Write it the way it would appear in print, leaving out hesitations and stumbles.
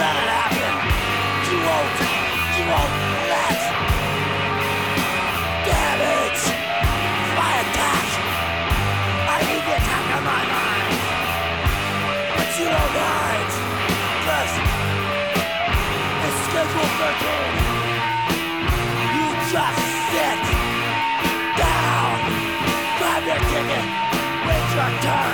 let it happen. You won't let damage my attack. I need the attack on my mind, but you don't mind. First, it's scheduled 13. You just sit down, grab your ticket, wait your turn.